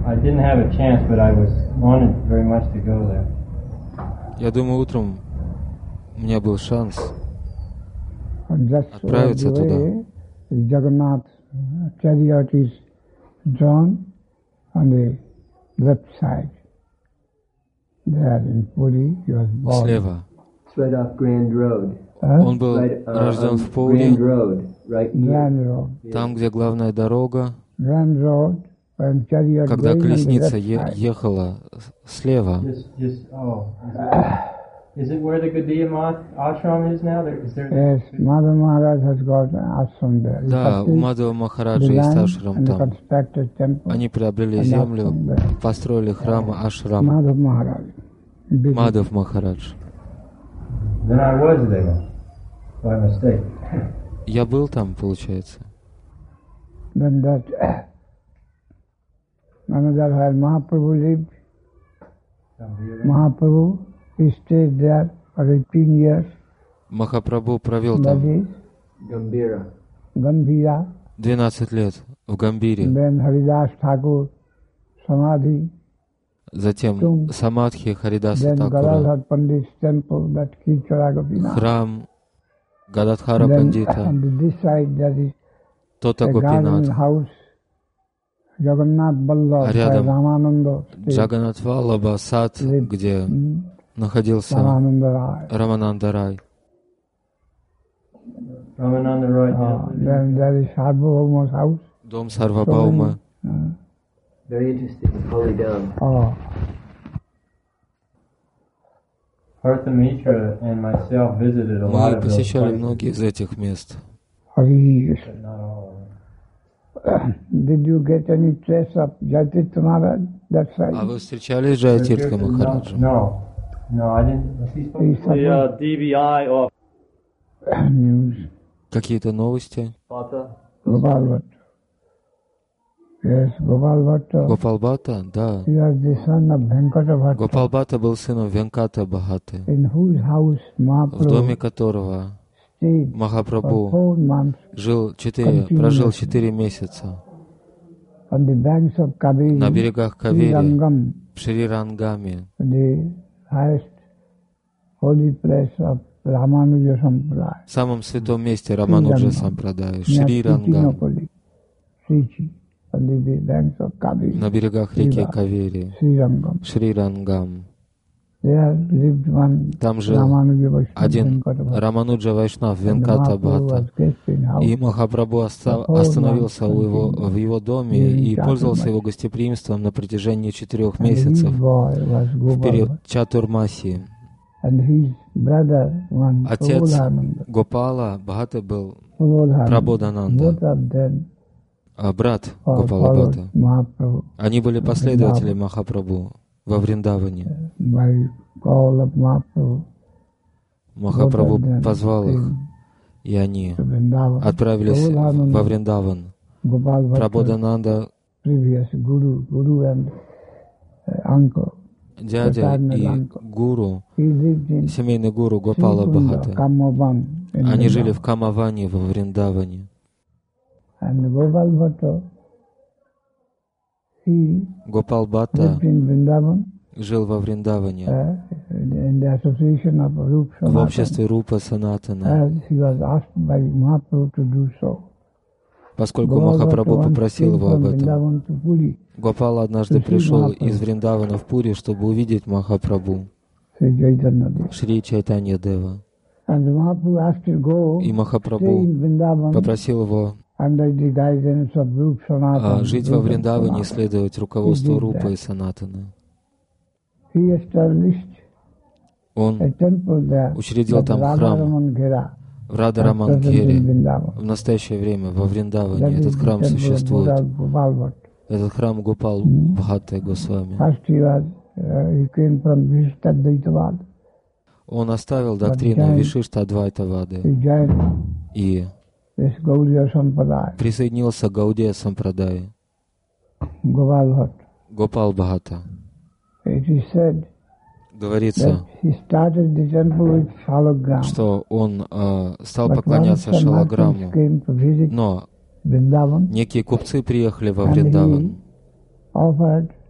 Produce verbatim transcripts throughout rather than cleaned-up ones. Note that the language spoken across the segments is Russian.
I didn't have a chance, but I was wanted very much to go there. Я думаю, утром у меня был шанс отправиться туда. Jagannath chariot is drawn on the left side. There in Puri, he was born. Слева. It's right off Grand Road. Он был Right, uh, рожден on в Пури, Grand Road, right Grand here. Road. там, где главная дорога. Grand Road, when chariot Когда going on the колесница left е- side. ехала слева, Just, just, oh. Is it, is it where the Gaudiya Math ashram is now? There, is there? Yes, Madhav Maharaj has got an ashram there. He да, у purchased Мадхава Махараджа есть the land ашрам and там. constructed temple. Они приобрели and землю, ashram there. построили храм ашрам. Madhav Maharaj. Big- Мадхав Махарадж. Then I was there by mistake. Я был там, получается. Then that another where Mahaprabhu lived, Mahaprabhu, he stayed there for eighteen years. Махапрабху провел That там is Gambhira. Gambhira. двенадцать лет в Гамбире. Then Haridas Thakur, Samadhi. Затем Самадхи Харидаса Then Такура, Gadadhar Pandit's temple, that Kichara Gopinath. храм Гададхара Then Пандита, on this side there is Тота a garden Гопинат, house, Jagannath Ballabh, А where рядом Ramananda stayed. Джаганат Валлаба, сад, где Hmm? находился Ramananda Rai. Рамананда Рай. Ramananda Roy. Uh, then there is Sarvabhauma's house. Дом Сарвабаума. Uh, Very interesting. Holy Dome. oh, Parthamitra and myself visited a lot Мы of those посещали places, многие из этих мест. Hari. but not all of them. Did you get any trace of Jaitirtha Maharaj that side? А вы встречались с Джайатиртха Махараджем? No, no, I didn't. Was he supposed He to? suffered The uh, D V I of news. Какие-то новости? Bhatta. Gopal Bhatta. Yes, Gopal Bhatta. Гопал Бхатта? Да. He was the son of Venkata Bhatta, Гопал Бхатта был сыном Венката Бхатты, in whose house в доме Mahaprabhu которого stayed for Махапрабху four months жил четыре, прожил четыре месяца on the banks of Kaveri, на берегах Кавери, Srirangam, в Шри-Рангаме, the highest holy place of Ramanuja Sampradaya, в самом святом месте Рамануджа Сампрадая, near Шри-Рангам, Tiruchinopalli, Trichy, on the banks of Kaveri, на берегах реки Кавери, Srirangam. Шри-Рангам. There lived one Там жил Ramanuja Vaishnava один Venkata Bhatta. Рамануджа Вайшнав And Венката Mahaprabhu Бхатта. was guest in house. И Махапрабху оста- остановился у его, в его доме и пользовался его гостеприимством на протяжении четырех And his месяцев boy was в Gopal период Bhatta. Чатурмаси. And his brother, one Отец Prabodhananda. Гопала Бхатта был Prabodhananda. Prabodhananda, Both of them а брат fo- Гопала followed Бхатта. Mahaprabhu Они были последователи Махапрабху во Вриндаване. by call of Mahaprabhu. Махапрабху Both of them позвал их, came и они to Vrindavan. отправились Prabodhananda, во Вриндаван. Gopal Bhatta, Прабодхананда, previous guru, guru and uh, uncle. дядя paternal и uncle. гуру, He lived in семейный гуру Гопала Srikunda, Бхатта. Kamavan in Они жили Vrindavan. в Камаване во Вриндаване. And Gopal Bhatta, he Гопал Бхатта lived in Vrindavan жил во Вриндаване uh, in the association of Rup в Sanatana, обществе Рупа Санатана, as he was asked by Mahaprabhu to do so. поскольку Gopal Bhatta Махапрабху once попросил came его from об этом. Vrindavan to Puri, Гопал однажды to see пришел Mahaprabhu. из Вриндавана в Пури, чтобы увидеть Махапрабху, Sri Chaitanya Dev. Шри Чайтанья Дева. And Mahaprabhu asked him to go И stay Махапрабху in Vrindavan попросил его under the guidance of Rup Sanatana. а, жить во Rupa Вриндаване и Sanatana. следовать руководству He did Рупа that. и Санатана. He established Он a temple there, учредил that там храм Radharaman Ghera, в at present in Радарамангере. Vrindavan. В настоящее время во That Вриндаване is этот the храм temple of существует. Buddha Gopal Bhatta. Этот храм Гопал Бхатта Госвами. First he was, uh, he came from Vishishtadvaitavad. Он оставил доктрину joined- Вишишта He Адвайтавады joined и this Gaudiya Sampradaya, присоединился к Гаудия Сампрадай, Gopal Bhatta. Гопал Бхатта. It is said Говорится, that he started the temple with Shalagram. что он э, стал But поклоняться once the merchants Шалаграму. came to visit Но Vrindavan, некие купцы приехали во and Вриндаван he offered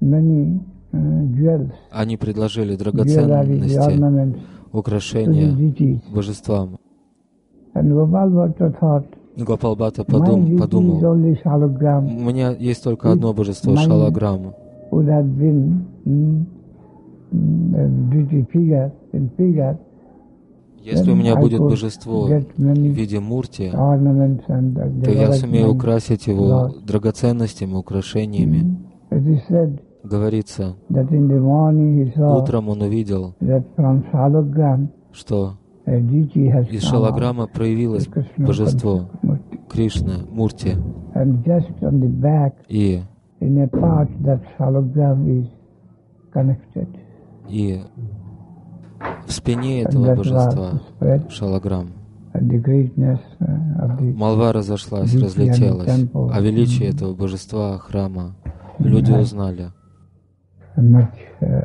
many uh, jewels, они предложили jewelry, драгоценности, ornaments to the украшения deities. божествам. And Gopal Bhatta thought, И Гопал Бхатта my подум, deity is подумал, only Shalagram. у меня есть только одно божество, Mine Шалаграма. would have been mm, mm, a deity figure in figure. Если у меня Then I будет could божество get в many виде мурти, ornaments and uh, то я decorate сумею my украсить его Lord. драгоценностями, украшениями. It is said Говорится, that in the morning he saw утром он увидел, that from Shalagram что a deity has из come out, Шалаграма проявилось Krishna божество Murti. Кришна, Мурти. And just on the back, И, in a part that Shalagram is connected. и в спине And этого that божества was spread, Шалаграм. and the greatness uh, of the Молва разошлась, Дикий разлетелась. темпл. О величии этого божества, храма. Люди узнали. much uh,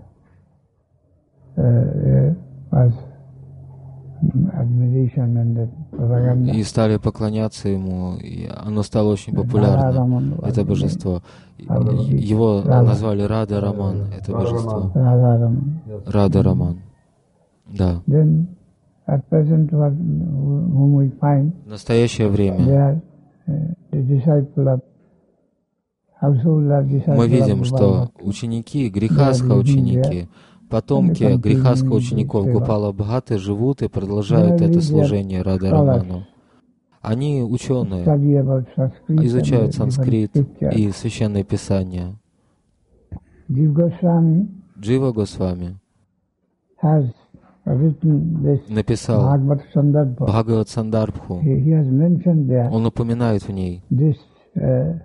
uh, was admiration and the propaganda. И стали поклоняться ему. И оно стало очень популярно, это божество. Его назвали Рада Раман, это божество. Рада Раман. Да. Then, at present, what, whom we find, В настоящее they время are uh, the disciple of household are disciple мы of видим, что Gopal. ученики, грехасха ученики, потомки грехасха учеников Гопала Бхатты живут и продолжают это служение Рада Раману. Они ученые, Study about Sanskrit изучают and санскрит different scriptures. и священное писание. Jiva Goswami Джива Госвами has written this написал Bhagavad Sandarbha. Бхагават Сандарбху. He, he has mentioned there Он упоминает в ней this uh,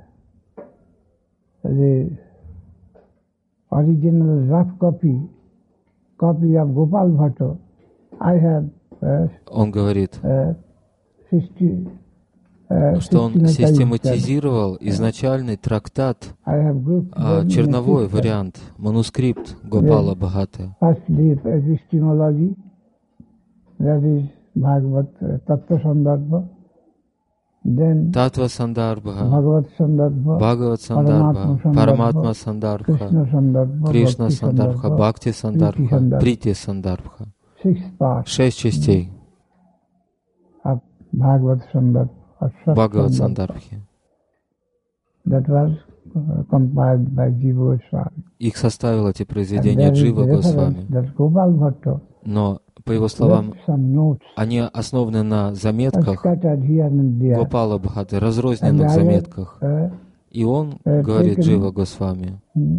the original rough copy copy of Gopal Bhatta. I have uh, Он говорит, uh, sixty, uh, что он systematized that. систематизировал изначальный трактат, I have grouped а, them in черновой six вариант, манускрипт Гопала Бхатты. Firstly, epistemology, that is Bhagavad uh, Tattva Sandarbha. Then Татва Сандарбха, Bhagavad Sandarbha, Бхагават Сандарбха, Paramatma Параматма Sandarbha, Сандарбха, Krishna Sandarbha, Кришна Bhakti Сандарбха, Sandarbha, Бхакти Priti Сандарбха, Sandarbha. Прити Сандарбха. Six parts Шесть частей of Bhagavad Sandarbha, or Sat Бхагават Sandarbha, Сандарбхи. that was uh, compiled by Jiva Goswami. Их составил эти And произведения there is Джива the Госвами. reference that Gopal Bhatta Но, по его словам, left some notes они основаны на are заметках scattered here and there. Гопала Бхатты, And разрозненных I have заметках. uh, И он, uh, говорит taken- Джива Госвами,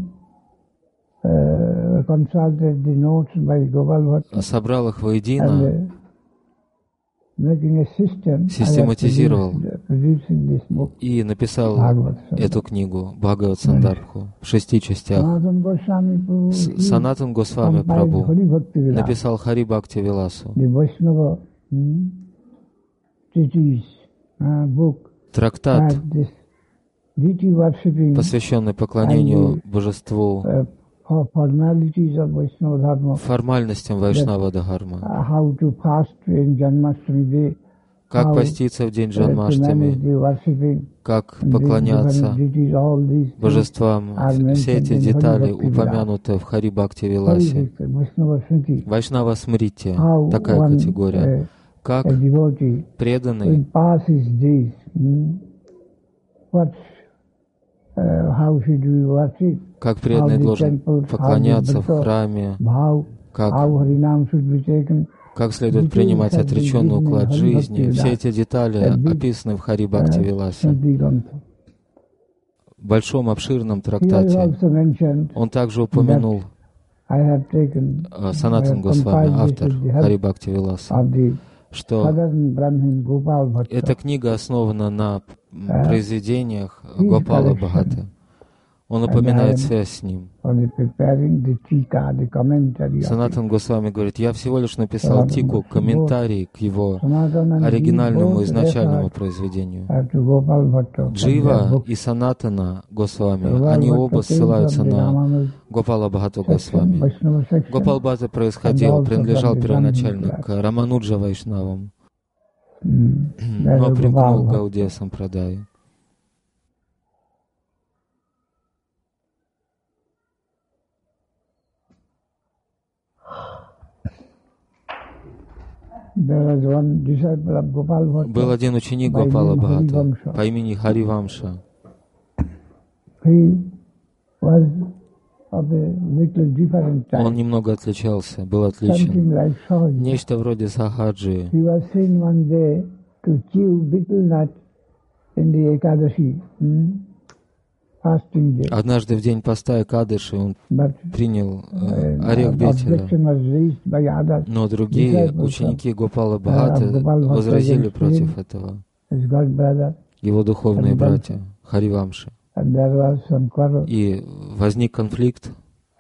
uh, consulted the notes by Gopal Bhatta собрал их and воедино, uh, making a system. I have Систематизировал. produced- producing this book, и написал Bhagavad Sandarbha. эту книгу Бхагават Сандарбху в шести частях. Sanatana Goswami Prabhu, С- he Санатан Госвами compiled Прабху Hari Bhakti Vilas, написал Хари Бхакти Виласу, the Vaishnava hmm, treatise, uh, book, трактат, had this deity worshipping, посвященный поклонению божеству, uh, for formalities of Vaishnava Dharma, формальностям Вайшнава Дхарма, uh, how to fast in Janmashtami day, как how, поститься в день uh, to manage Джанмаштами, the worshipping, как and the поклоняться different deities, all these things божествам. are Все эти mentioned in детали Hari Bhakti Vilas. упомянуты в Хари Бхакти Hari Виласе. Bhakti, Vaishnava Smriti, Вайшнава Смрити, how такая one, категория. uh, Как a devotee преданный will pass his days, hmm, what, uh, how should we worship, как преданный how the должен temples, поклоняться how в the храме, how, как, how Harinam should be taken. как следует принимать отреченный уклад жизни. Все эти детали описаны в Хари Бхакти Виласе, Smriti Grantha. в большом обширном Here is трактате. also mentioned, Он также упомянул I have taken, э, Санатан I have Госвами, compiled this автор with the help Хари Бхакти Виласа, of the что Southern Brahmin Gopal Bhatta. эта книга основана на м, Да. произведениях His Гопала collection. Бхатты. Он And упоминает I am связь с ним. only preparing the tika, the commentary of it. Санатан Госвами говорит, я всего лишь написал Санатан тику, Госвами. комментарий к его Sanatana and оригинальному both изначальному refer произведению. to Gopal Bhatta for their Джива book. и Санатана Госвами, Gopal они Bhatta оба came ссылаются from the на Ramanuja Гопала Бхатту section, Госвами. Vaishnava section, Гопал Бхатта происходил, also принадлежал from the первоначально Brahmin к Рамануджа Вайшнавам, mm, that но is примкнул Gopal к Bhatta. Гаудия Сампрадай. Был один ученик Гопала Бхатта по имени Харивамша. Он немного отличался, был отличен. Нечто вроде сахаджи. Однажды в день поста Экадаши он принял э, орех бетеля, но другие ученики Гопала Бхатты возразили против этого. Его духовные братья Харивамши. И возник конфликт.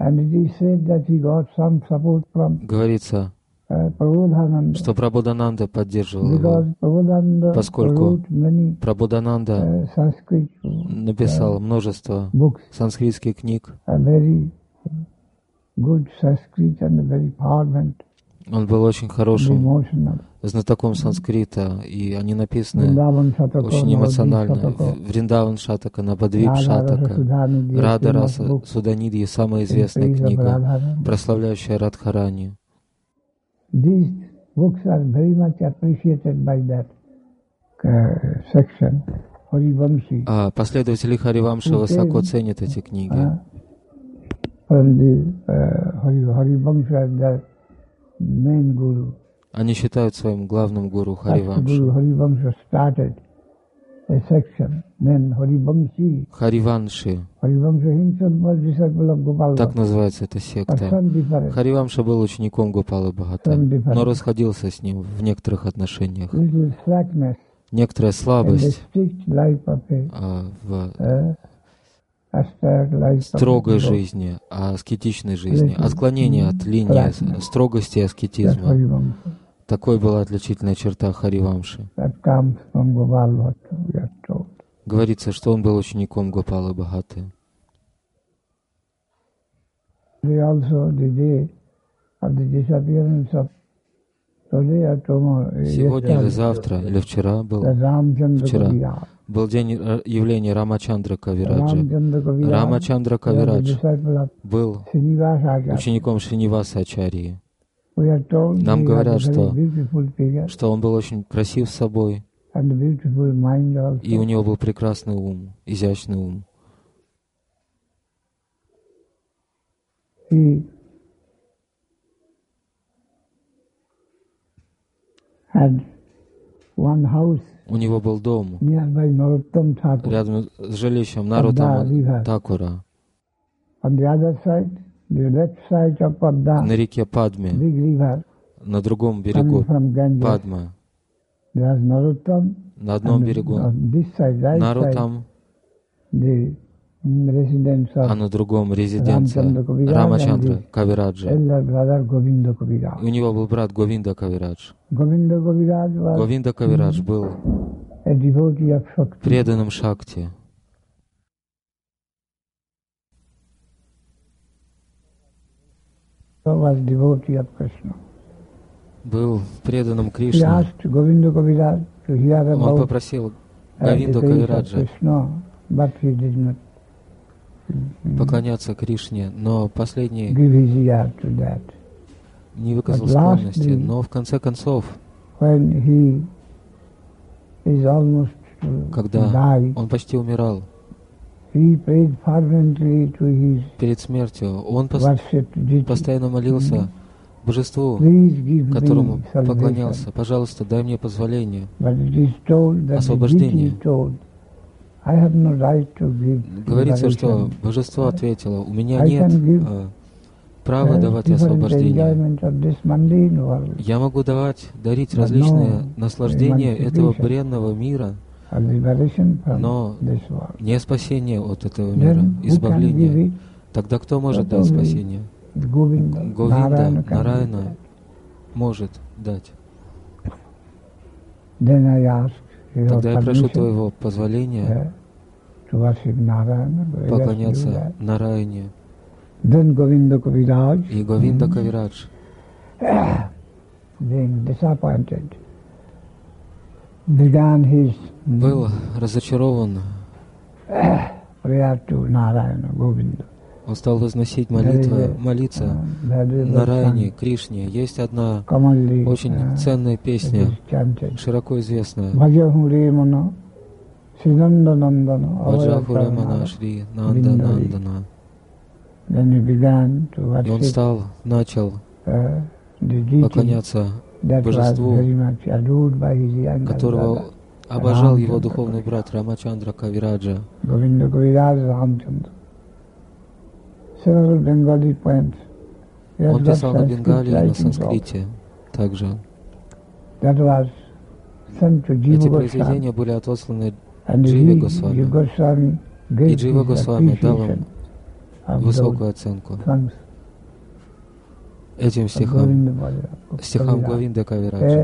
Говорится, что Прабодхананда поддерживал его, поскольку Прабодхананда написал множество санскритских книг. Он был очень хорошим знатоком санскрита, и они написаны очень эмоционально. Вриндаван Шатака, Набадвип Шатака, Рада Раса Суданидхи, самая известная книга, прославляющая Радхарани. These books are very much appreciated by that uh, section, Harivamshi. А последователи Харивамши высоко ценят эти книги. Они считают своим главным гуру Харивамшу. Хариванши. Так называется эта секта. Харивамша был учеником Гопалы Бхатта, но расходился с ним в некоторых отношениях. Некоторая слабость а, в строгой жизни, аскетичной жизни, отклонение от линии строгости и аскетизма. Такой была отличительная черта Харивамши. Говорится, что он был учеником Гопалы Бхатты. Сегодня или завтра, или вчера был, вчера был день явления Рамачандра Кавираджа. Рамачандра Кавирадж был учеником Шриниваса Ачарьи. Нам говорят, что, что он был очень красив собой, и у него был прекрасный ум, изящный ум. У него был дом рядом с жилищем Нароттама Такура на реке Падме, на другом берегу Падма. На одном берегу Нароттам, а на другом резиденция Рамачандра Кавираджа. И у него был брат Говинда Кавирадж. Говинда Кавирадж был преданным Шакти. Был преданным Кришне. Он попросил Говинду Кавираджа поклоняться Кришне, но последний не выказал склонности. Но в конце концов, когда он почти умирал, перед смертью, он постоянно молился Божеству, которому поклонялся: «Пожалуйста, дай мне позволение, освобождение». Говорится, что Божество ответило: «У меня нет э, права давать освобождение. Я могу давать, дарить различные наслаждения этого бренного мира, но не спасение от этого мира, избавление». Тогда кто может дать спасение? Говинда, Нараяна может дать. Тогда я прошу твоего позволения поклоняться Нараяне. И Говинда Кавирадж был разочарован Он стал возносить молитвы, молиться Нараяне, Кришне. Есть одна очень ценная песня, широко известная. Ваджахурамана Шри Нанда Нандана. И он стал, начал поклоняться божеству, которого обожал его духовный брат Рамачандра Кавираджа. Он писал на бенгалии, на санскрите также. Эти произведения были отосланы Дживе Госвами. И Джива Госвами дал им высокую оценку этим стихам, стихам Говинда Кавираджа.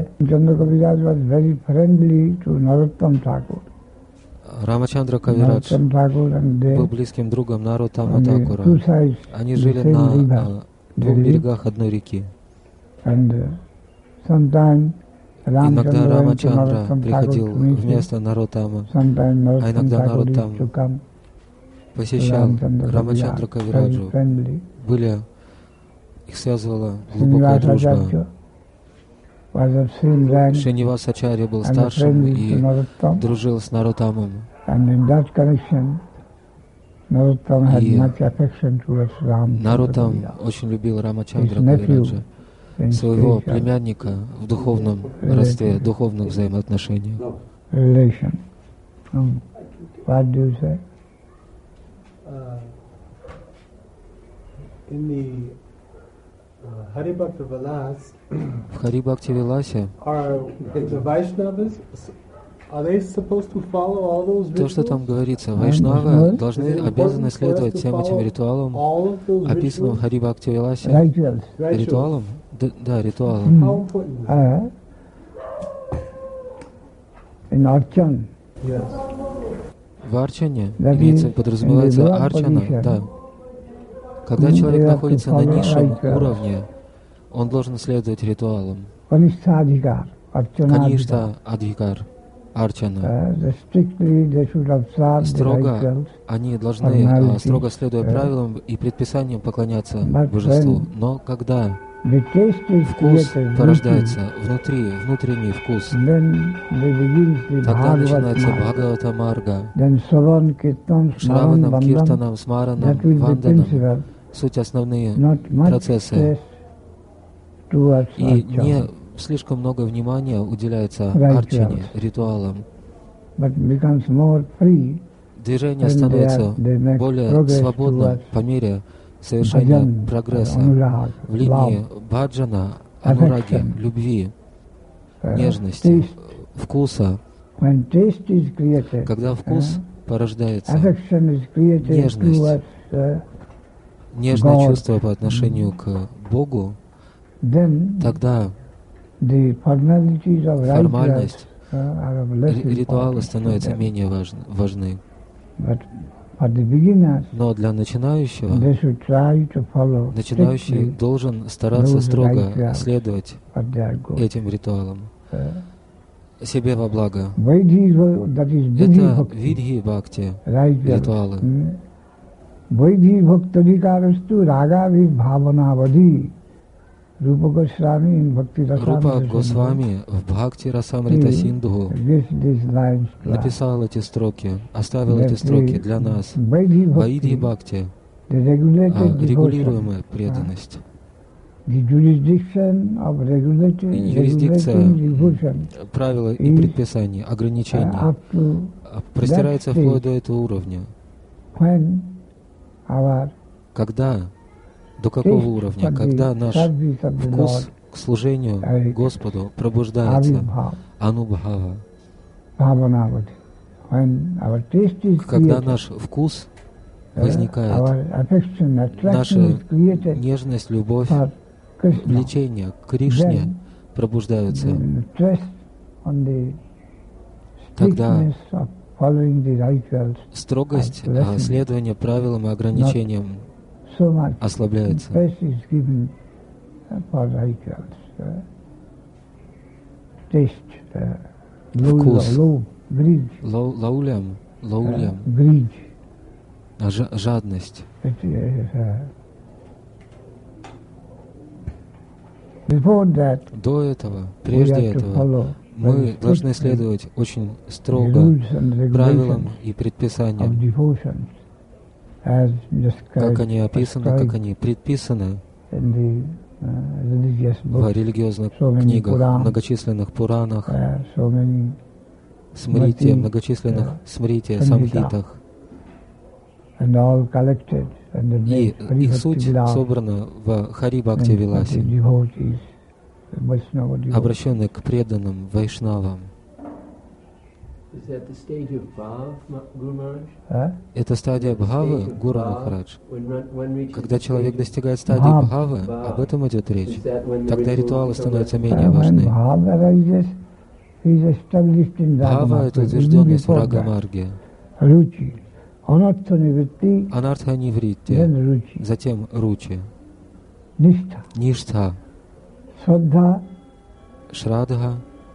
Рамачандра Кавирадж был близким другом Нароттама Такура. Они жили на двух берегах одной реки. Иногда Рамачандра приходил вместо Нароттама, а иногда Нароттам посещал Рамачандра Кавираджу. Были, их связывала глубокая дружба. Шринивас Ачарья был старшим и дружил с Нароттамом. И Нароттам очень любил Рамачандра Кавираджа, своего племянника в духовном родстве, духовных взаимоотношениях. В Хари Бхакти Виласе то, что там говорится, вайшнавы должны, обязаны следовать всем этим ритуалам, описанным в Хари Бхакти Виласе. Ритуалам? Да, да, ритуалам. В Арчане, имеется, подразумевается Арчана, да. Когда человек находится на низшем уровне, он должен следовать ритуалам. Каништа Адхикар, Арчана. Строго они должны, строго следуя правилам и предписаниям, поклоняться божеству. Но когда вкус порождается внутри, внутренний вкус, тогда начинается Бхагавата Марга, Шраванам, Киртанам, Смаранам, Ванданам. Суть основные процессы. И не слишком много внимания уделяется арчане, ритуалам. Движение становится более свободным по мере совершения прогресса в линии баджана, анураги, любви, нежности, вкуса. Когда вкус порождается, нежность, нежное чувство по отношению к Богу, тогда формальность, ритуалы становятся менее важны. Но для начинающего, начинающий должен стараться строго следовать этим ритуалам, себе во благо. Это видхи бхакти, ритуалы. Рупа Госвами в Бхакти Расамрита Синдху написал эти строки, оставил эти строки для нас. Вайдхи Бхакти, регулируемая преданность. Юрисдикция, правила и предписания, ограничения простирается вплоть до этого уровня. Когда, до какого уровня? Когда наш вкус к служению Господу пробуждается, анубхава. Когда наш вкус возникает, наша нежность, любовь, влечение к Кришне пробуждаются, тогда строгость следования правилам и ограничениям ослабляется. Вкус. Лаулям. Лаулям. А жадность. До этого, прежде этого, мы должны следовать очень строго правилам и предписаниям, как они описаны, как они предписаны в религиозных книгах, многочисленных Пуранах, смрити, многочисленных смрити, самхитах. И их суть собрана в Хари Бхакти Виласе, обращенной к преданным вайшнавам. Это стадия Бхавы, Гуру Махарадж. Когда человек достигает стадии Бхавы, об этом идет речь, тогда ритуалы становятся менее важны. Бхава — это утвержденность в Рага-марге. Анартха нивритти, затем ручи, ништха, шрадха,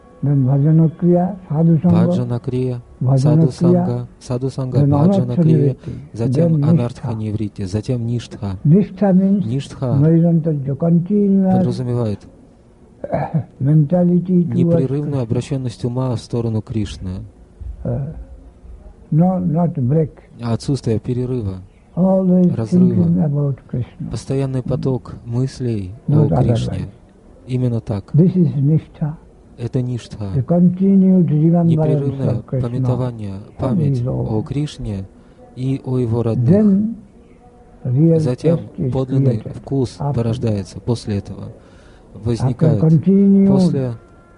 баджана крия, саду-санга, саду-санга, баджана крия, затем анартха нивритти, затем ништха. Ништха подразумевает непрерывную обращенность ума в сторону Кришны, а отсутствие перерыва, разрыва, постоянный поток мыслей о Кришне. Именно так. Это ништха, непрерывное памятование, память о Кришне и о его родных. Затем подлинный вкус порождается после этого, возникает после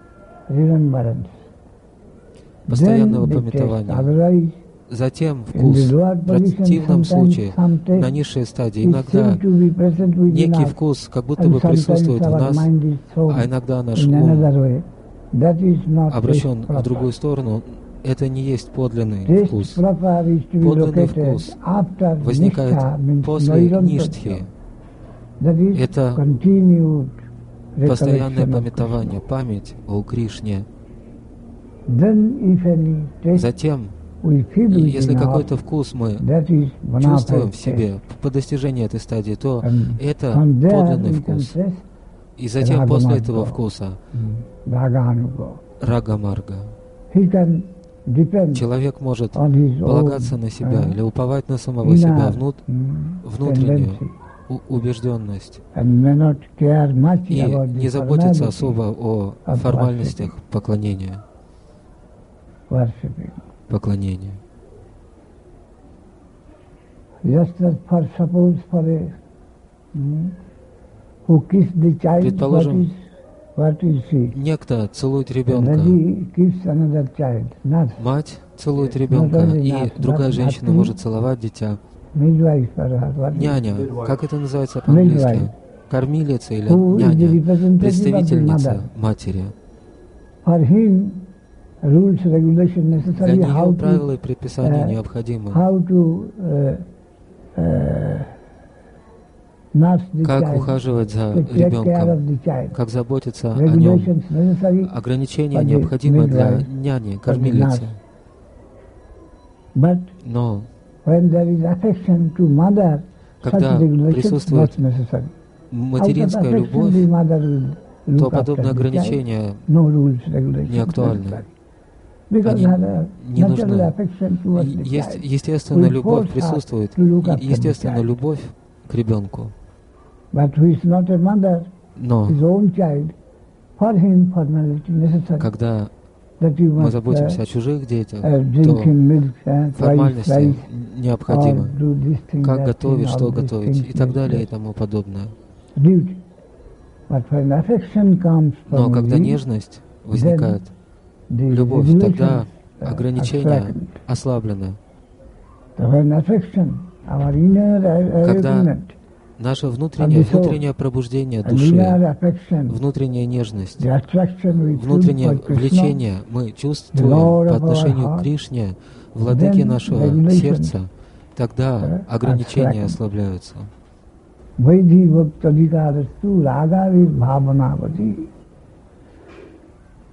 постоянного памятования. Затем вкус. В противном случае, на низшей стадии, иногда некий вкус как будто бы присутствует в нас, а иногда наш ум обращен в другую сторону. Это не есть подлинный вкус. Подлинный вкус возникает после ништхи. Это постоянное памятование, память о Кришне. Затем, если какой-то вкус мы чувствуем в себе по достижении этой стадии, то это подлинный вкус. И затем после этого вкуса рага-марга. Человек может полагаться на себя или уповать на самого себя, внут, внутреннюю убежденность и не заботиться особо о формальностях поклонения. Поклонения. Предположим, некто целует ребенка, мать целует ребенка, и другая женщина может целовать дитя. Няня, как это называется по-английски? Кормилица или няня, представительница матери. Для нее правила и предписания необходимы. Как ухаживать за ребенком, как заботиться о нем. Ограничения необходимы для няни, кормилицы. Но когда присутствует материнская любовь, то подобные ограничения не актуальны. Они не нужны. Есть естественная любовь присутствует, естественная любовь к ребенку. Но когда мы заботимся о чужих детях, то формальности необходимы. Как готовить, что готовить и так далее и тому подобное. Но когда нежность возникает, любовь, тогда ограничения ослаблены. Когда наше внутреннее, внутреннее пробуждение души, внутренняя нежность, внутреннее влечение мы чувствуем по отношению к Кришне, владыке нашего сердца, тогда ограничения ослабляются.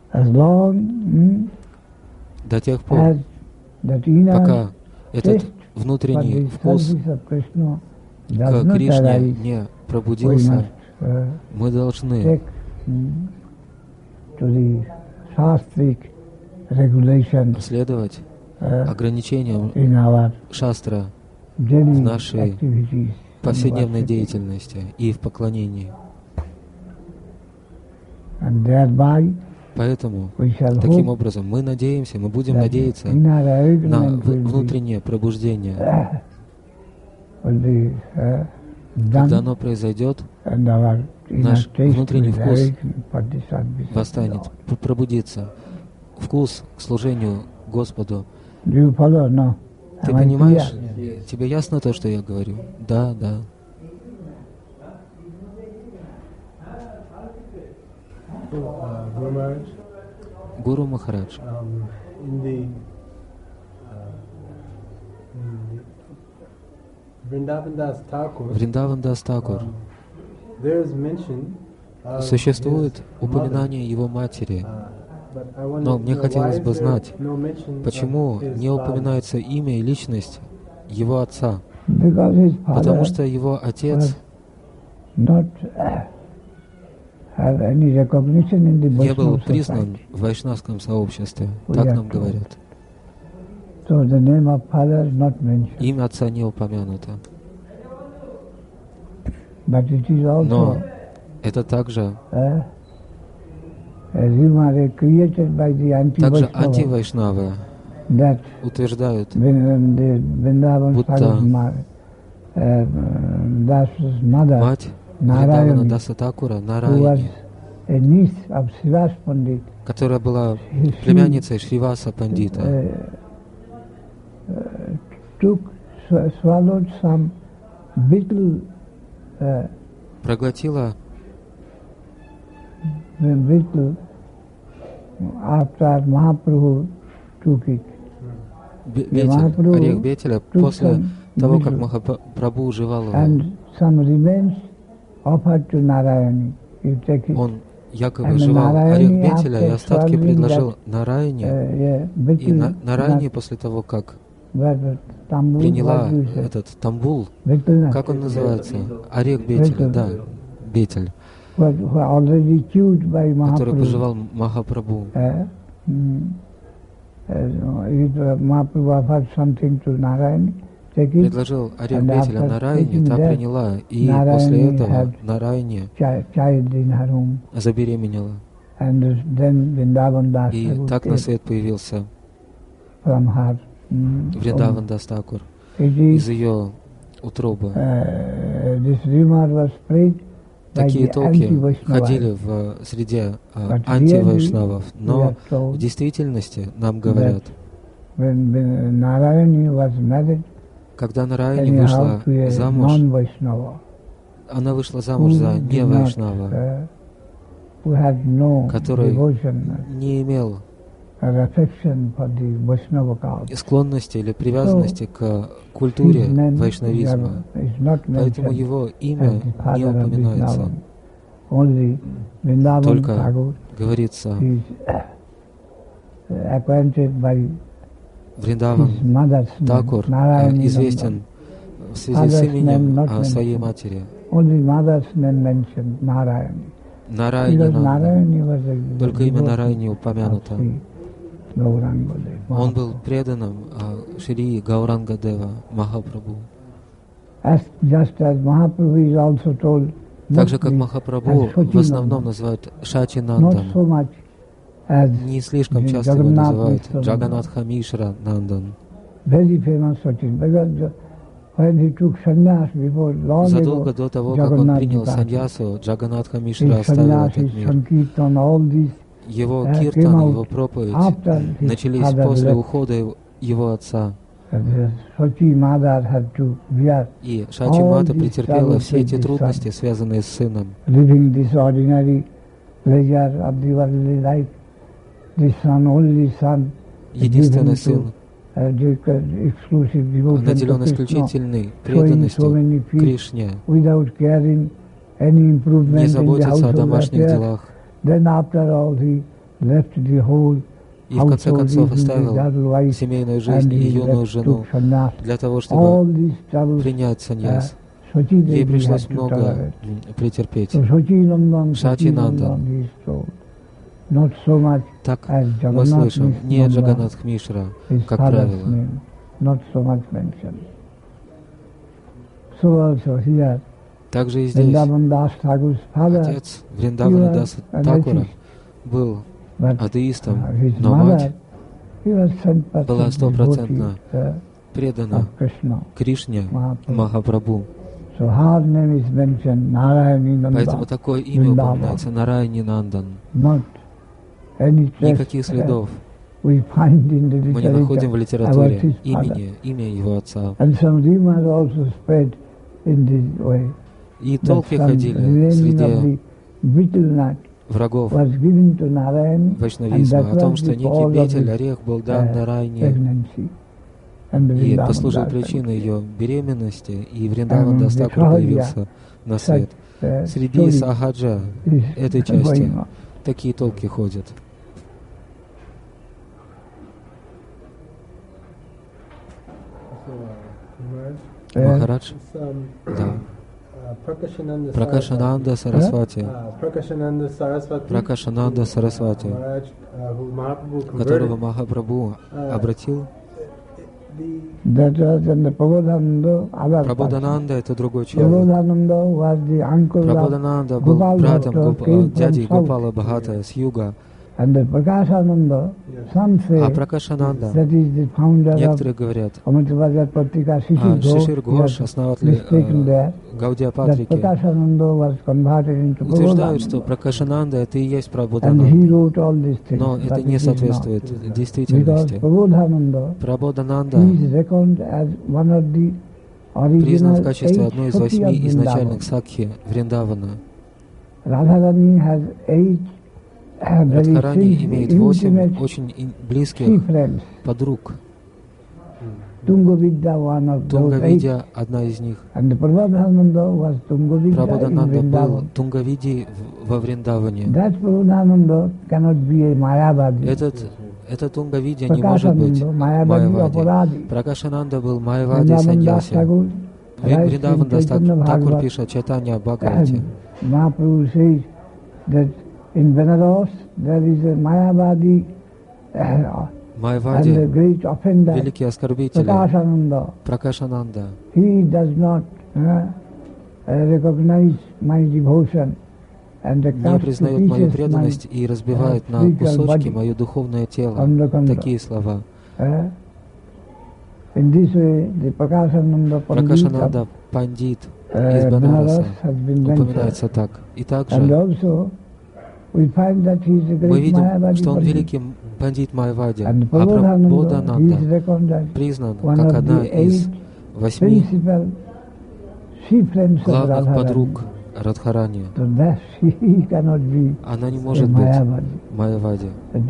До тех пор, пока этот внутренний вкус к Кришне не пробудился, мы должны следовать ограничениям шастра в нашей повседневной деятельности и в поклонении. Поэтому, таким образом, мы надеемся, мы будем надеяться на внутреннее пробуждение. Когда оно произойдет, наш внутренний вкус восстанет, пробудится. Вкус к служению Господу. Ты понимаешь? Тебе ясно то, что я говорю? Да, да. Гуру Махарадж. Вриндаван Дас Такур. Существует упоминание его матери, но мне хотелось бы знать, почему не упоминается имя и личность его отца, потому что его отец не был признан в вайшнавском сообществе, так нам говорят. Имя отца не упомянуто. Но это также, также антивайшнавы утверждают, будто мать Вриндавана Даса Такура Нараяни, которая была племянницей Шриваса Пандита, проглотила бетель, орех бетеля после того, как Махапрабху уживал его. Он якобы жевал орех бетеля, и остатки предложил Нараяне. И на, Нараяне после того, как приняла этот тамбул, как он называется? Орех бетеля, да, бетель, который пожевал Махапрабху. Предложил орех бетеля Нараяне, та приняла, и после этого Нараяне забеременела. И так на свет появился Вриндаван Дас Такур из ее утробы. Такие толки ходили в среде а, антивайшнавов, но в действительности нам говорят, когда Нараяни вышла замуж, она вышла замуж за не-вайшнава, который не имел склонности или привязанности к культуре вайшнавизма, поэтому его имя не упоминается. Только говорится, Вриндаван Такур известен в связи с именем своей матери. Нараяни, только имя Нараяни упомянуто. Он был преданным Шри Гаурангадева Махапрабху. Так же, как Махапрабху в основном называют Шачи Нандан, не слишком часто его называют Джаганатха Мишра Нандан. Задолго до того, как он принял саньясу, Джаганатха Мишра оставил этот мир. Его киртан, его проповедь начались после ухода его отца. И Шачи Мата претерпела все эти трудности, связанные с сыном. Единственный сын, наделен исключительной преданностью Кришне, не заботится о домашних делах. И в конце концов оставил семейную жизнь и юную жену для того, чтобы принять саньяс. Ей пришлось много претерпеть. Шачинандан. Так мы слышим, не Джаганнатх Мишра, как правило. Также и здесь отец Вриндавана Даса Такура был атеистом, но мать была стопроцентно предана Кришне Махапрабху. Поэтому такое имя упоминается Нараяни Нандан. Никаких следов мы не находим в литературе имени, имя его отца. И толки ходили среди врагов вайшнавизма о том, что некий Бетель Орех был дан Нараяне и послужил причиной ее беременности, и Вриндаван Дас Такур появился на свет. Среди сахаджа этой части такие толки ходят. Махарадж? Да. Пракашананда Сарасвати, Пракашананда Сарасвати, которого Махапрабху обратил. Прабодхананда — это другой человек. Прабодхананда был братом Гоп... дяди Гопала Бхагата с юга. А Пракашананда, некоторые говорят, а Шишир Гhoш, основатель э, Гаудия Патрики, утверждают, что Пракашананда — это и есть Прабодхананда. Но это не соответствует действительности. Прабодхананда признан в качестве одной из восьми изначальных сакхи Вриндавана. Радхарани имеет восемь очень близких подруг. Тунгавидья — одна из них. Прабодхананда был Тунгавиди во Вриндаване. Этот, этот Тунгавидья не может быть Майявади. Пракашананда был Майявади саньяси. Вриндаван Дас Такур пишет Чайтанья Бхагавати. In Benares, there is a Mayavadi, uh, Майявади, великий оскорбитель, Пракашананда. He does not uh, recognize my devotion and не признает мою преданность и разбивает на кусочки мое духовное тело. Такие слова. Пракашананда Пандит из Банараса упоминается так. И также мы видим, что он великий пандит Майявади, а Прабодхананда признан как одна из восьми главных подруг Радхарани. Она не может быть Майявади.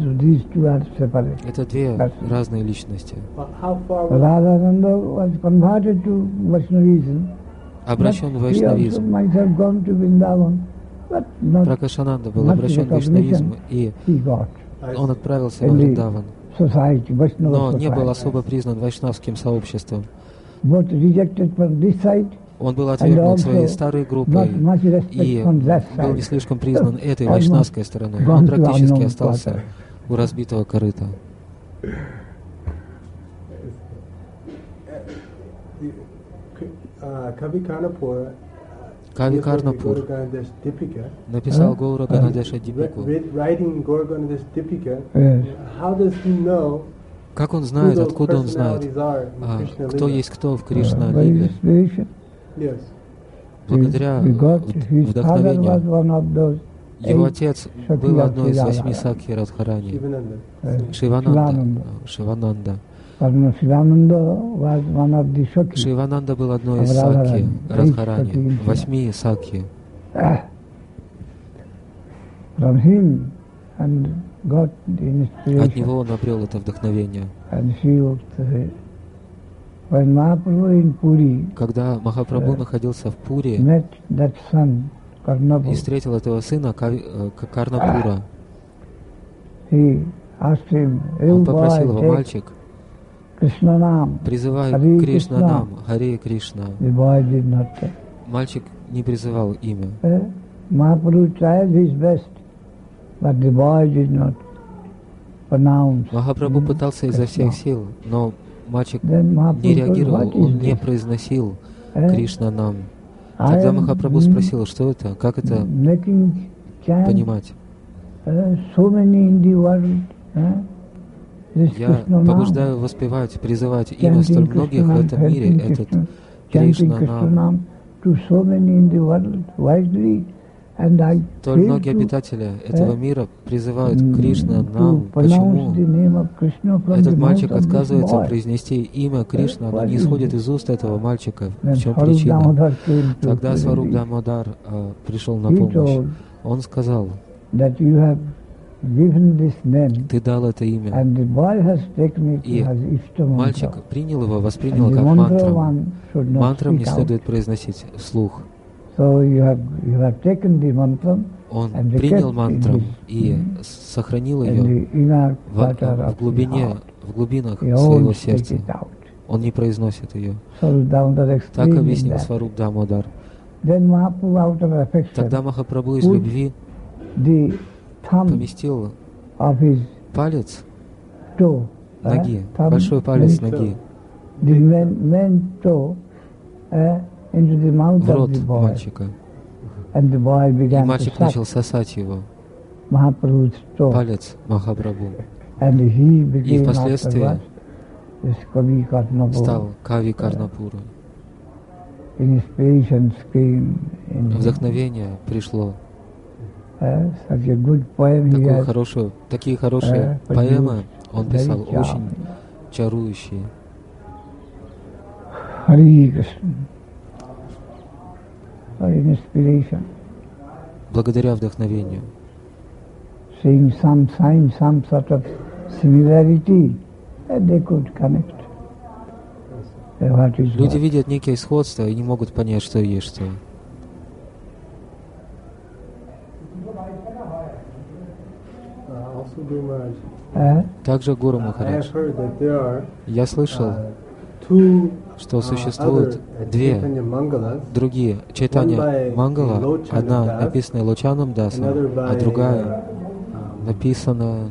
Это две разные личности. Обращен в вайшнавизм. Пракашананда был обращен в вайшнавизм, и он отправился в Вриндаван, но не был особо признан вайшнавским сообществом. Он был отвергнут своей старой группой и был не слишком признан этой вайшнавской стороной. Он практически остался у разбитого корыта. Кави Карнапур написал Гаура Ганадеша Дипику. Как он знает, откуда он знает, а, кто есть кто в Кришна Лиле? Благодаря вдохновению. Его отец был одной из восьми сакхи Радхарани, Шивананда. Шивананда. Шивананда был одной из сакхи Радхарани, восьми сакхи. От него он обрел это вдохновение. Когда Махапрабху находился в Пури и встретил этого сына Карнапура, Он попросил его: мальчик, призывай Кришна нам, Харе Кришна. Мальчик не призывал имя. Махапрабху пытался изо всех сил, но мальчик не реагировал, он не произносил Кришна нам. Тогда Махапрабху спросил, что это, как это понимать. Я побуждаю воспевать, призывать имя столь многих в этом мире, этот Кришна нам. Столь многие обитатели этого мира призывают Кришна нам. Почему? Этот мальчик отказывается произнести имя Кришна, оно не исходит из уст этого мальчика. В чем причина? Тогда Сваруб Дамодар а, пришел на помощь. Он сказал: ты дал это имя, и мальчик принял его, воспринял как мантру. Мантрам не следует произносить вслух. Он принял мантру и сохранил ее в, в глубине, в глубинах своего сердца. Он не произносит ее. Так объяснил Сваруб Дамодар. Тогда Махапрабху из любви поместил палец ноги, большой палец ноги в рот мальчика. И мальчик начал сосать его, палец Махапрабху. И впоследствии стал Кави Карнапура. Вдохновение пришло. Такую хорошую, такие хорошие поэмы он писал, очень чарующие. Благодаря вдохновению. Люди видят некие сходства и не могут понять, что есть что. Также Гуру Махарадж, я слышал, что существуют две другие Чайтанья Мангала, одна написана Лочанам Дасом, а другая написана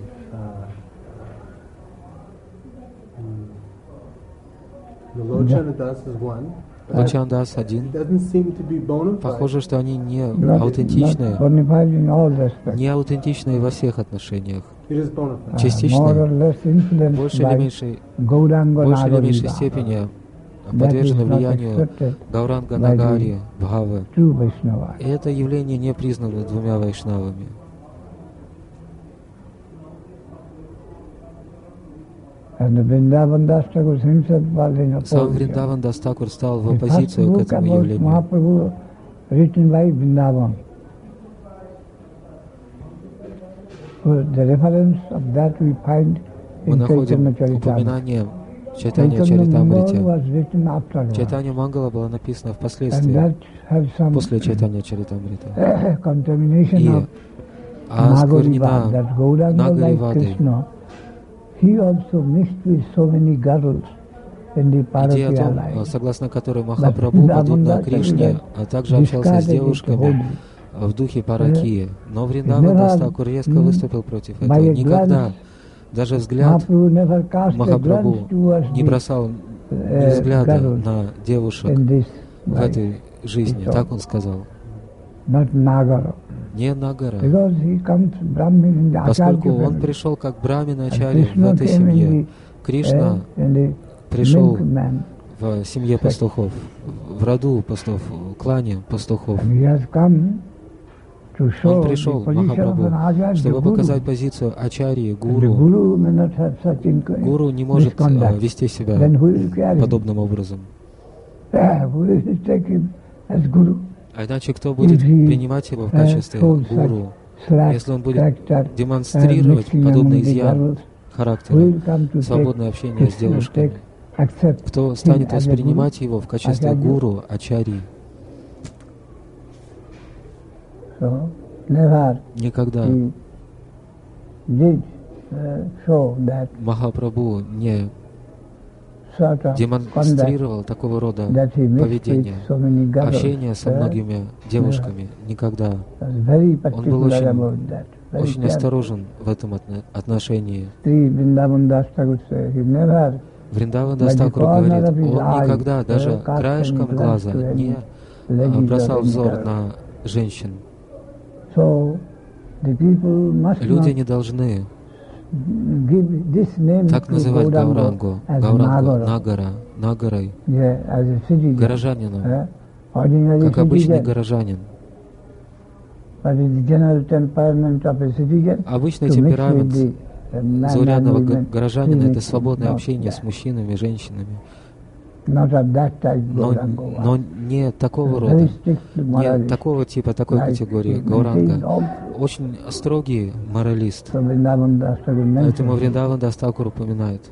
Лочан Дас один. Похоже, что они не аутентичные, не аутентичные во всех отношениях. Частичные, больше или меньшей, больше или меньшей степени подвержены влиянию Гауранга Нагари, Бхавы. И это явление не признано двумя вайшнавами. Сам Вриндаван Дас Такур стал в оппозицию к этому явлению. Мы находим упоминание Чайтанья Чаритамрите. Чайтанья Мангала была написана впоследствии, после Чайтанья Чаритамрита. И осквернена Нагари Вадой. Идея о том, согласно которой Махапрабху, подобно Кришне, а также общался с девушками в духе паракии. Но Вриндаван Дас Такур резко выступил против этого. Никогда, даже взгляд Махапрабху не бросал ни взгляда на девушек в этой жизни. Так он сказал. Не Нагара, поскольку он пришел как брамин ачарья в этой семье. Кришна пришел в семье пастухов, в роду пастухов, в клане пастухов. Он пришел, Махапрабху, чтобы показать позицию ачарьи, гуру. Гуру не может вести себя подобным образом. А иначе кто будет принимать его в качестве гуру, если он будет демонстрировать подобный изъян характера, свободное общение с девушками? Кто станет воспринимать его в качестве гуру, ачарьи? Никогда Махапрабху не демонстрировал такого рода поведения, общения со многими девушками никогда. Он был очень, очень осторожен в этом отношении. Вриндаван Дас Такур говорит, он никогда даже краешком глаза не бросал взор на женщин. Люди не должны так называть Гаурангу, Гаурангу Нагара, Нагарой, горожанином, как обычный горожанин. Обычный темперамент заурядного горожанина — это свободное общение с мужчинами, женщинами. Но, но не такого рода, не такого типа, такой категории Гауранга. Очень строгий моралист. Поэтому Вриндаван Дас Такур упоминает.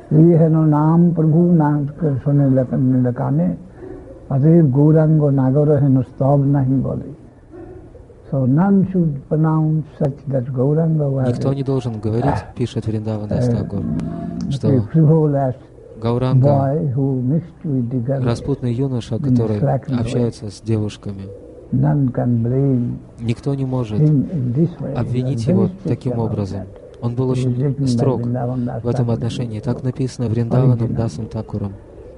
Никто не должен говорить, пишет Вриндаван Дас Такур, что Гауранга, распутный юноша, который общается с девушками, никто не может обвинить его таким образом. Он был очень строг в этом отношении. Так написано Вриндаваном Дасом Такуром.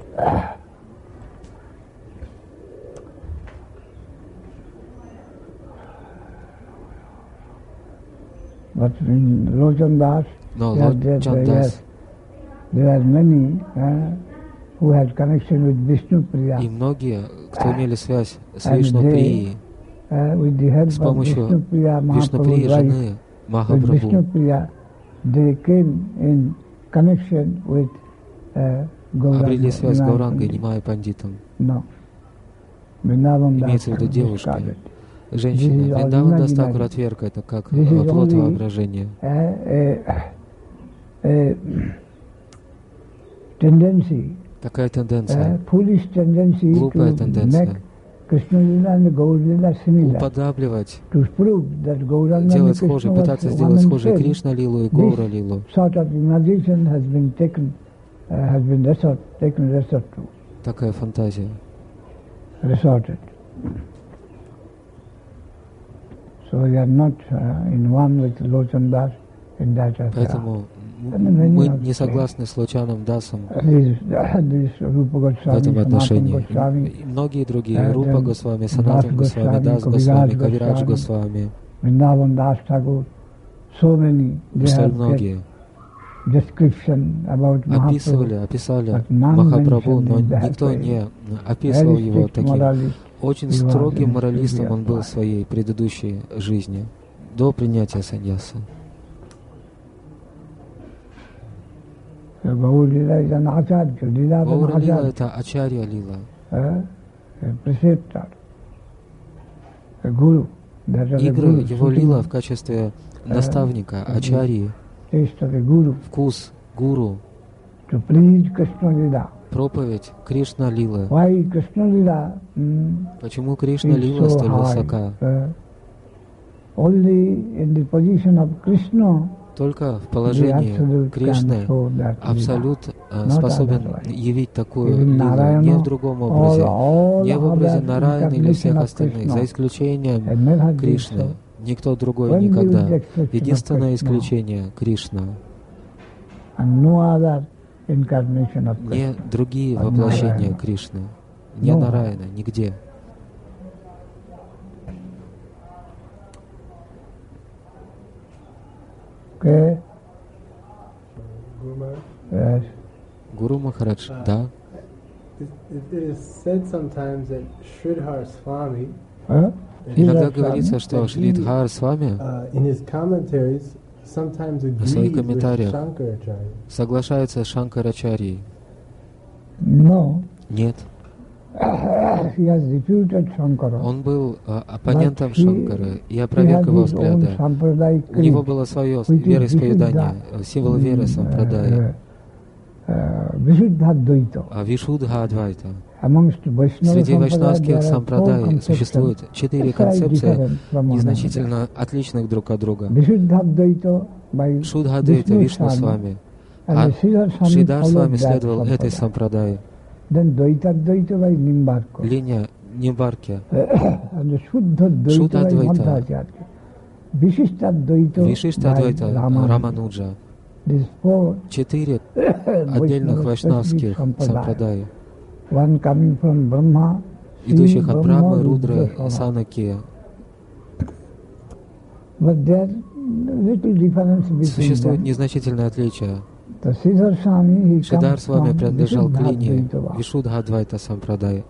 Но Лочан Дас, и многие, кто имели связь с Вишнуприей, с помощью Вишнуприи, жены Махапрабху, обрели связь с Гаурангой, Нимай Пандитом. Имеется в виду девушкой, женщиной. Вриндаван Дас Такур отверг это как плод воображения. Такая тенденция, глупая тенденция, уподабливать, делать схожие, пытаться сделать схожие Кришна-лилу и Гаура-лилу. Такая фантазия. Поэтому мы не согласны с Лочаном Дасом в этом отношении. И многие другие, Рупа Госвами, Санатан Госвами, Дас Госвами, Кавирадж Госвами, столь многие описывали, описали Махапрабху, но никто не описывал его таким. Очень строгим моралистом он был в своей предыдущей жизни, до принятия саньяса. Гаура-лила — это Ачарья-лила. Игры его лила в качестве наставника, Ачарьи, вкус гуру, проповедь Кришна-лилы. Почему Кришна-лила столь высока? Только в положении Кришны Абсолют способен явить такую лилу, не в другом образе, не в образе Нараяны или всех остальных, за исключением Кришны. Никто другой никогда. Единственное исключение — Кришна. Не другие воплощения Кришны, не Нараяна, нигде. Okay. Yes. Гуру Махарадж, uh, да. Иногда говорится, что Шридхар Свами в своих комментариях соглашается с Шанкарачарьей. No. Нет. Он был а, оппонентом Шанкары и опроверг его взгляды. У него было свое вероисповедание, символ веры Сампрадай. А Вишудха Адвайта. Среди вайшнавских сампрадай существует четыре концепции, незначительно отличных друг от друга. Шудха Адвайта Вишну с вами, а Шридар с вами следовал этой сампрадае. Линия Нимбарки, Шудха Адвайта, Вишишта Адвайта Рамануджа. Четыре отдельных вайшнавских сампрадай, идущих от Брахмы, Рудры, Санаки. Существует незначительное отличие. Шридар с вами принадлежал к линии Вишудха Адвайта сампрадай.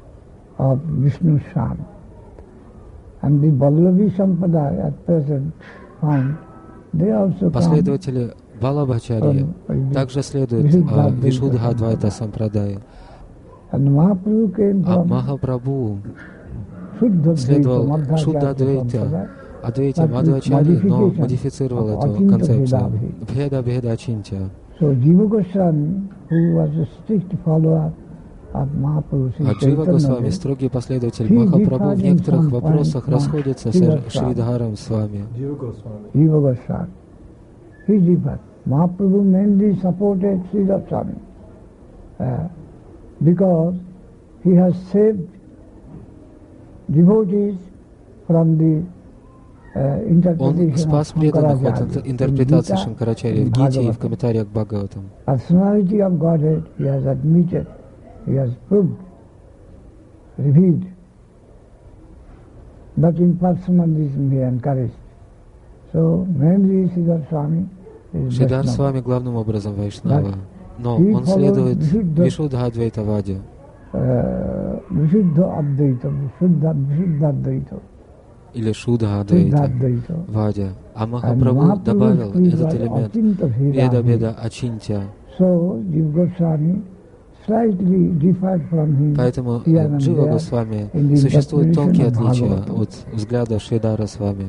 Последователи Валабхачарьи также следуют Вишудха Адвайта сампрадай. А Махапрабху следовал Шудха Адвайта, Адвайте Мадхвачарьи, но модифицировал эту концепцию. Бхеда Бхеда Ачинтя. А Джива Госвами, строгий последователь Махапрабху, в некоторых вопросах расходится с Шридхаром с вами. Mahaprabhu mainly supported Sridhar Swami uh, because he has saved devotees from the uh, interpretation Он спас преданных от интерпретации Шанкарачарьи в Гите и в комментариях к Бхагаватам. Personality of Godhead he has admitted, he has proved, revealed, but impersonalism he encouraged. So mainly Sridhar Swami. Шридар с вами главным образом Вайшнава, но он следует Вишудха Адвайта Ваде. Или Шудха Адвайта Ваде. А Махапрабху добавил этот элемент Веда Веда Ачинтя. Поэтому Джива Госвами существуют тонкие отличия от взгляда Шридара с вами.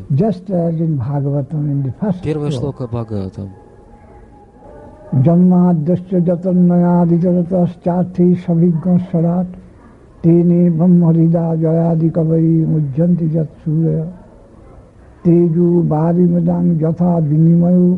Первая шлока Бхагаватам. Janmadhyasya jatannayaditaratasthyathi savigna sarat tene brahmarida jayadi kavari mujjanti jatsuraya teju bharimadam jatha vinimayu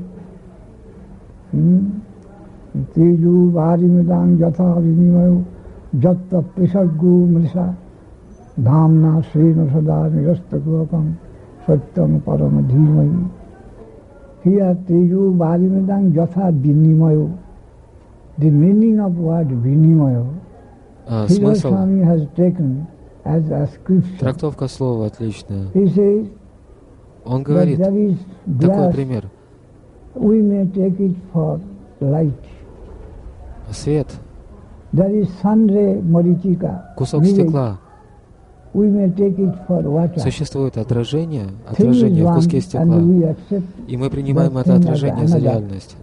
teju bharimadam jatha vinimayu jatta prisargu mrisa dhamna srena sada nirastakvakam satyam parama dhimayi. Here, Teju Bharimedang Jatha Vinimayo. The meaning of word Vinimayo, Sridhar Swami has taken as ascription. Трактовка слова отличная. He says, Он говорит, такой пример. We may take it for light. Свет. There is sun ray Marichika. Кусок стекла. We may take it for water. Существует отражение, отражение в куске стекла, и мы принимаем это отражение за реальность.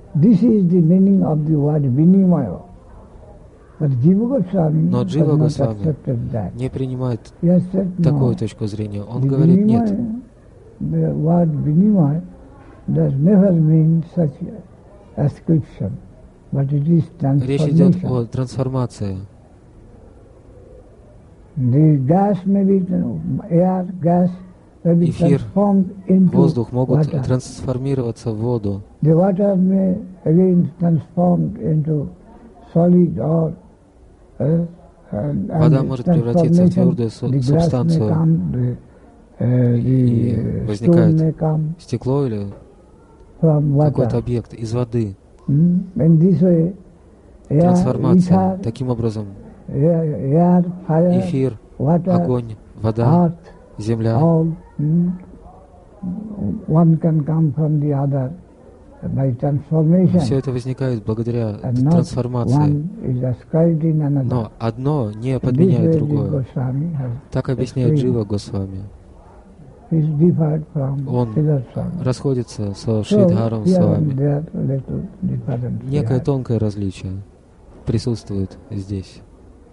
Но Джива Госвами не принимает такую точку зрения. Он говорит, нет. Речь идет о трансформации. Эфир, воздух могут трансформироваться в воду. Вода может превратиться в твердую субстанцию, и возникает стекло или какой-то объект из воды. Трансформация. Таким образом, эфир, огонь, вода, земля. Все это возникает благодаря трансформации. Но одно не подменяет другое. Так объясняет Джива Госвами. Он расходится со Шридхаром с вами. Некое тонкое различие присутствует здесь.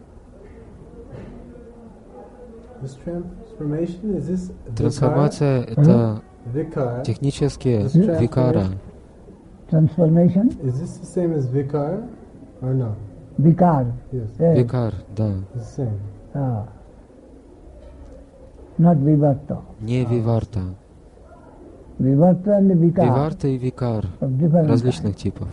Трансформация — это технически викара. Vikar. Yes. Yes. Викар, да. It's the same. Ah. Not Vivarta. Не Виварта. Vivarta and Vikar Виварта и Викар of different различных kinds. типов.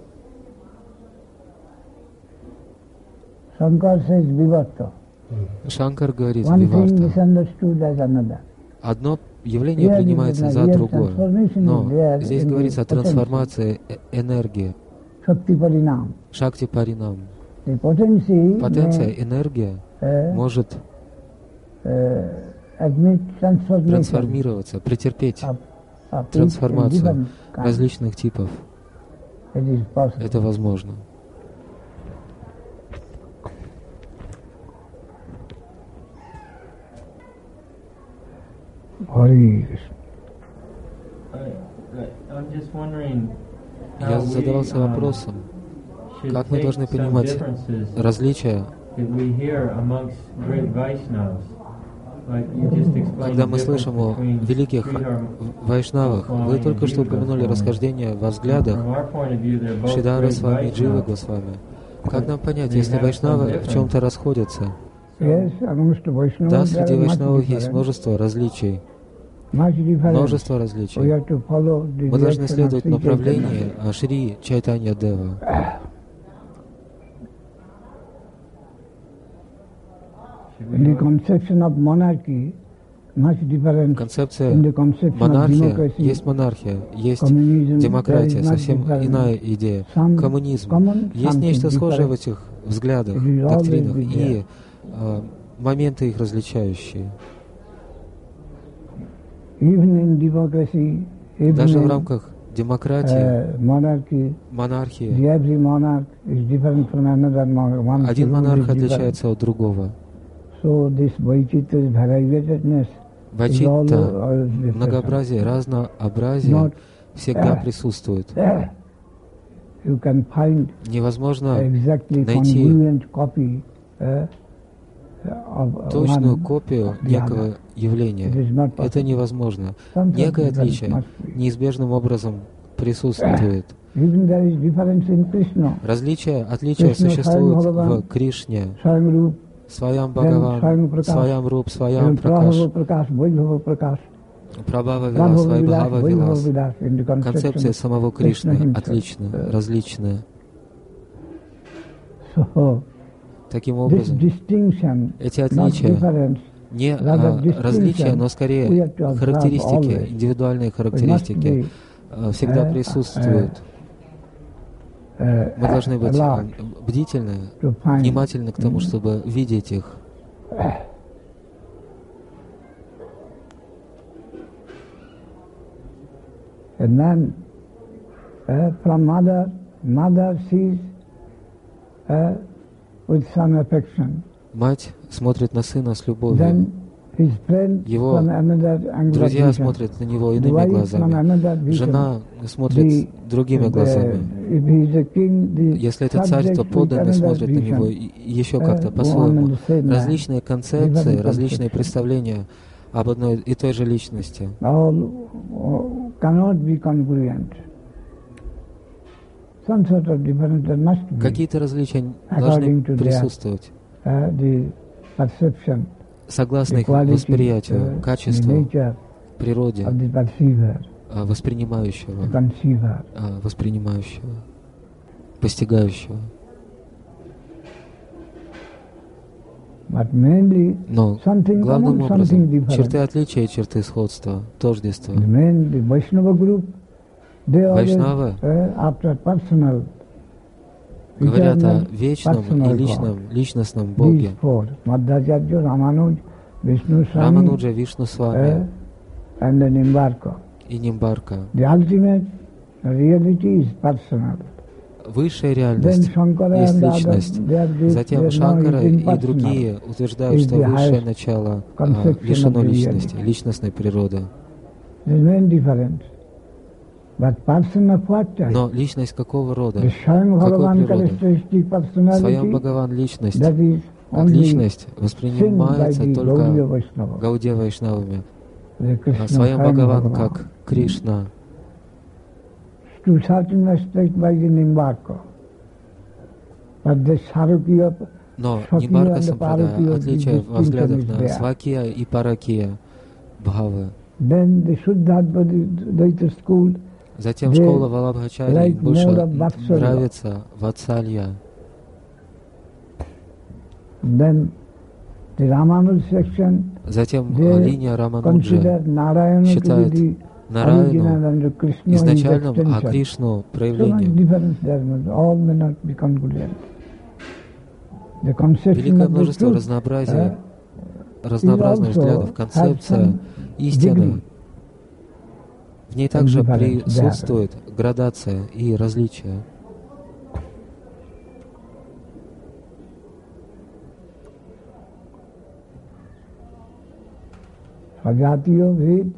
Shankar says Vivarta. Шанкар говорит One thing Виварта. misunderstood as another. Одно явление Here принимается is за the другое. transformation Но is there здесь in говорится о the potential. трансформации э- энергии. Shakti Parinam. Шакти Паринам. The potency Потенция, may энергия uh, может uh, admit transformation трансформироваться, претерпеть of, of трансформацию different kinds. различных типов. It is possible. Это возможно. Hare Krishna. I'm just wondering Я how we, задавался um, вопросом, should как мы take должны some понимать differences различия, that we hear amongst great Vaishnavas. Like you just explained когда мы the difference слышим о between великих Sridhar вайшнавах. Вы только что упомянули расхождение во взглядах From our point of view, they're both Шридара great Свами и Дживы Vaishnavas. Госвами. Как нам понять, если вайшнавы в чем-то расходятся? Yes, amongst Vaishnavas Да, there среди are much вайшнавов есть difference. множество различий. Much difference. Множество We различий. have to follow the Мы должны direction of следовать Sri направлению Chaitanya. а, Шри Чайтанья Дева. Should we In the go- conception of monarchy, much difference Концепция in the conception of монархия, democracy. есть монархия, есть Communism, демократия, there is much совсем difference. иная идея. Some Коммунизм. common, Есть something нечто схожее в different. этих взглядах, It will always доктринах be there. и а, моменты их различающие. Even in democracy, even Даже в in рамках демократии, uh, monarchy, монархии, the every monarch is different from another monarch. One один rule монарх is different. отличается от другого. So this Vaichita's variegatedness is Вачитта, always different. многообразие, разнообразие Not- всегда присутствует. You can find Невозможно exactly найти congruent copy uh, of точную one. копию of the некого other. явления. It is not Это possible. невозможно. Some Некое difference отличие must be. неизбежным образом присутствует. Even there is difference in Krishna. Различия, отличия Кришна, существуют Сваям Бхагаван, в Кришне, Swayamrup, Своям Сваям Бхагаван, Пракаш, Своям Руп, Своям Prabhava Пракаш, Prakash, Vaibhava Prakash, Прабхава Вилас, Prabhava Vilas, Вайбхава Vaibhava Вилас. Vilas in the Концепция conception. самого Krishna Кришны himself. отлична, Uh, различная. So Таким this образом, distinction, эти not отличия difference, не rather а, различия, но we скорее have to observe характеристики, always. индивидуальные we must характеристики be а, всегда uh, присутствуют. uh, Мы должны быть alert а, бдительны, to find. внимательны к тому, Mm. чтобы видеть их. And then uh, from mother, mother sees uh, with some affection. Мать смотрит на сына с любовью. Then his friend Его from another angle of Друзья vision. смотрят на него The иными wife from глазами. another vision. Жена смотрит The- другими the- глазами. if he is a king, the Если это царь, то subject with подданные another смотрят на vision. него и- еще Uh, как-то go on по-своему. in the same line. Различные концепции, Different различные conceptions. представления об одной и той же личности. All uh, cannot be congruent. Some sort of difference there must be. Какие-то различия According должны to their- присутствовать, Uh, the perception, согласно the их quality, восприятию, uh, the качеству, nature природе of the perceiver, а, воспринимающего, the conceiver. а, воспринимающего, постигающего. But mainly Но something главным common, образом something different. черты отличия, черты сходства, тождества. The main, the Vaishnava group, they always, Вайшнавы uh, after personal, говорят о eternal, вечном personal и личном, God. личностном These Боге. four, Madhacharya, Ramanuj, Vishnu Swami, Рамануджа, Вишну uh, Свами and then Nimbarka. и Нимбарка. The ultimate reality is personal. Высшая Then реальность Shankara есть and the личность. others, they are this, Затем they are Шанкара now и impersonal. другие утверждают, is что the высшее highest начало а, conception лишено of the личности, reality. личностной природы. There is main difference. But person of what type? Но личность какого рода? The Swayam Какой Bhagavan природы? characteristic Своям personality, Бхагаван личность, that is как only личность seen by воспринимается the Gaudiya только Vaishnava. Гаудия Вайшнавами. The А Krishna Своям Swayam Бхагаван Bhagavan. как Кришна. To certain aspect by the Nimbarka. Но Нибарка Сампрадая, отличие во взглядах на Свакия и Паракия Бхавы. Затем школа Валабхачари больше нравится Ватсалья. Затем линия Рамануджа считает Нараяну изначальным, а Кришну проявлением. Великое множество разнообразия, разнообразных взглядов, концепция, истина. В ней также присутствует градация и различия. Svajatiyo Ved,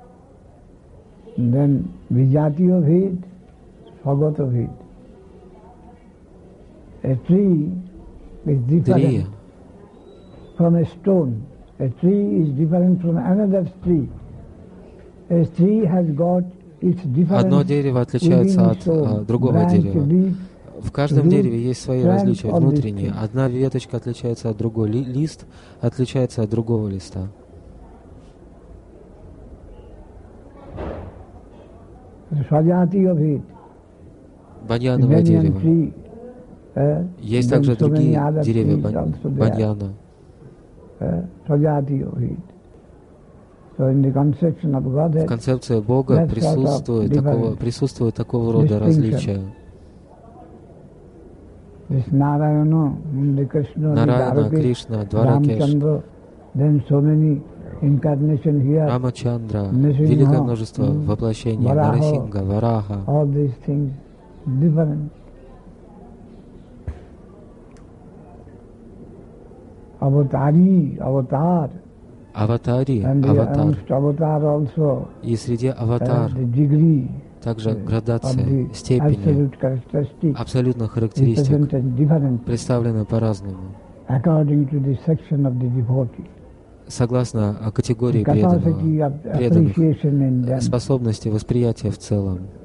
then Vijatiyo Ved, Svagata Ved. A tree is different from a stone. A tree is different from another tree. A tree has got its different. Одно дерево отличается от а, другого дерева. В каждом дереве есть свои различия внутренние. Одна веточка отличается от другой, ли, лист отличается от другого листа. Баньяновое дерево. Есть также другие деревья баньяна. В концепции Бога присутствует такого, присутствует такого рода различия. Нараяна, Кришна, Дваракеш, Рамачандра, великое множество воплощений, Нарасинга, Вараха. Avatari, avatar. Аватари, аватар. И среди аватар также градация, степени, абсолютно характеристик представлены по-разному, согласно категории преданного, преданных, способности восприятия в целом.